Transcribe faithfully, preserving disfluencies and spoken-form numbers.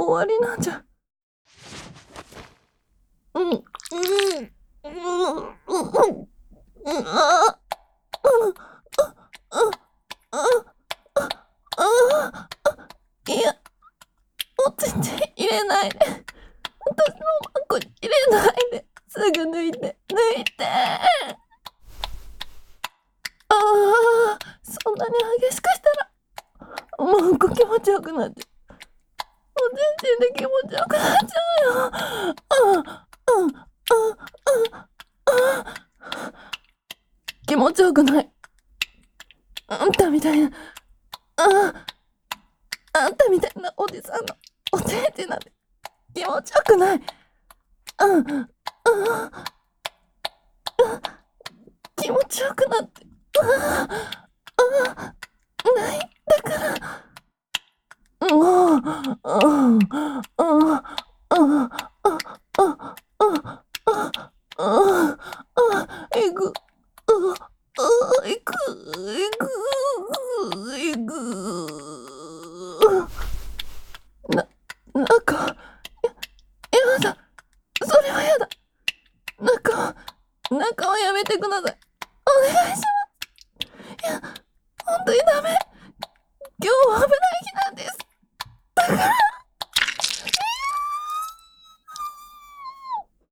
終わりなんじゃ。うん、うん、うん、うん、うん、あ、うん、あ、あ、あ、あ、いや、もう全然入れないで。私のマンコに入れないで。すぐ抜いて、抜いて。ああ、そんなに激しくしたら、もう気持ちよくなって。もう全身で気持ちよくなっちゃうよ。ああ、うん、ああ、ああ、気持ちよくない。あんたみたいな、ああ、あんたみたいなおじさんのお手手なんて気持ちよくない。うん、ああ、気持ちよくなって。ああ、ああ、ないんだから。ああ、ああ、ああ、ああ、ああ、ああ、えぐ、ああ、えぐ、えぐ、えぐ。な、なんか、や、やだ。それはやだ。中は、中はやめてください。お願いします。いや、本当にダメ。今日は危ない日なんです。だから。